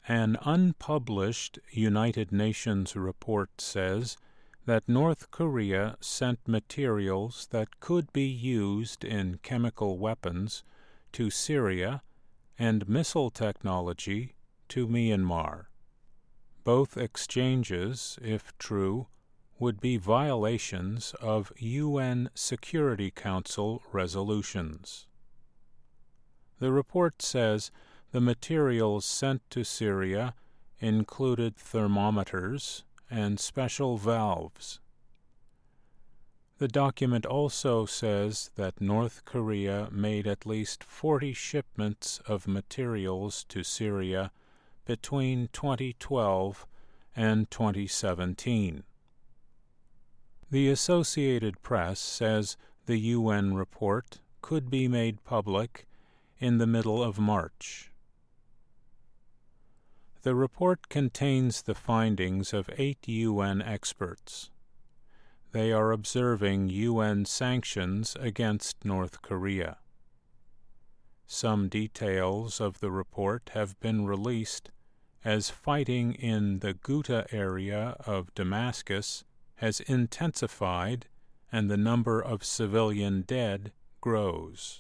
An unpublished United Nations report says that North Korea sent materials that could be used in chemical weapons to Syria and missile technology to Myanmar. Both exchanges, if true, would be violations of UN Security Council resolutions. The report says the materials sent to Syria included thermometers and special valves. The document also says that North Korea made at least 40 shipments of materials to Syria between 2012 and 2017. The Associated Press says the UN report could be made public in the middle of March. The report contains the findings of 8 UN experts. They are observing UN sanctions against North Korea. Some details of the report have been released as fighting in the Ghouta area of Damascus has intensified and the number of civilian dead grows.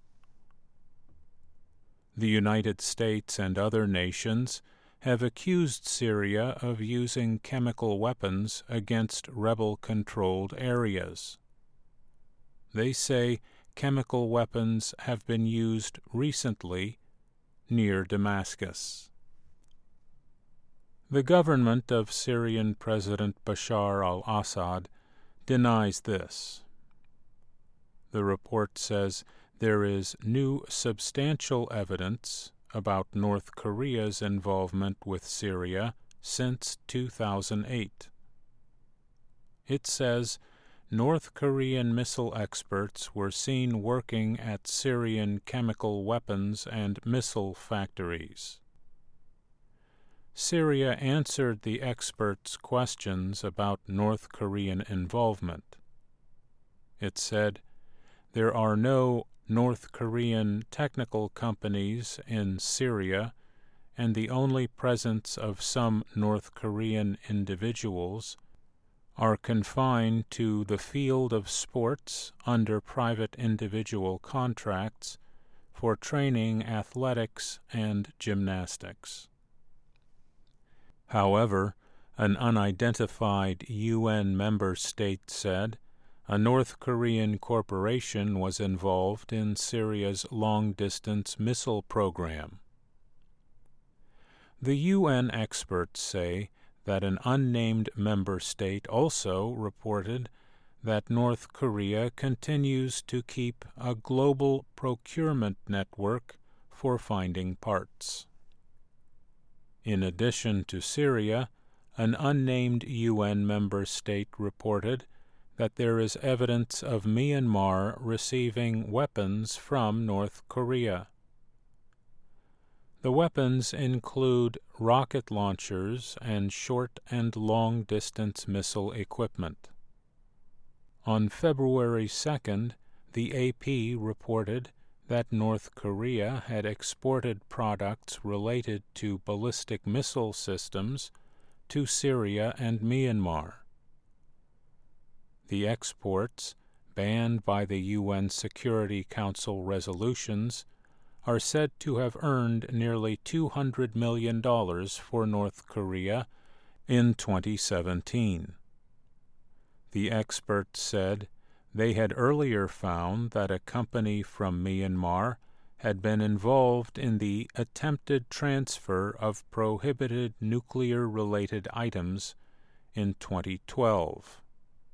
The United States and other nations have accused Syria of using chemical weapons against rebel-controlled areas. They say chemical weapons have been used recently near Damascus. The government of Syrian President Bashar al-Assad denies this. The report says there is new substantial evidence about North Korea's involvement with Syria since 2008. It says North Korean missile experts were seen working at Syrian chemical weapons and missile factories. Syria answered the experts' questions about North Korean involvement. It said, "There are no North Korean technical companies in Syria, and the only presence of some North Korean individuals are confined to the field of sports under private individual contracts for training athletics and gymnastics." However, an unidentified UN member state said a North Korean corporation was involved in Syria's long-distance missile program. The UN experts say that an unnamed member state also reported that North Korea continues to keep a global procurement network for finding parts. In addition to Syria, an unnamed UN member state reported that there is evidence of Myanmar receiving weapons from North Korea. The weapons include rocket launchers and short and long-distance missile equipment. On February 2nd, the AP reported that North Korea had exported products related to ballistic missile systems to Syria and Myanmar. The exports, banned by the UN Security Council resolutions, are said to have earned nearly $200 million for North Korea in 2017. The experts said they had earlier found that a company from Myanmar had been involved in the attempted transfer of prohibited nuclear-related items in 2012.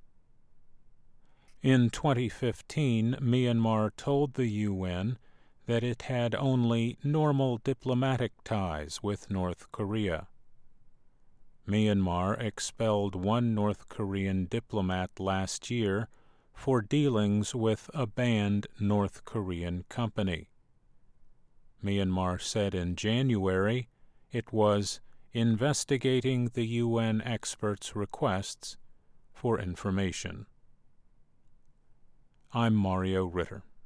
In 2015, Myanmar told the UN that it had only normal diplomatic ties with North Korea. Myanmar expelled one North Korean diplomat last year for dealings with a banned North Korean company. Myanmar said in January it was investigating the UN experts' requests for information. I'm Mario Ritter.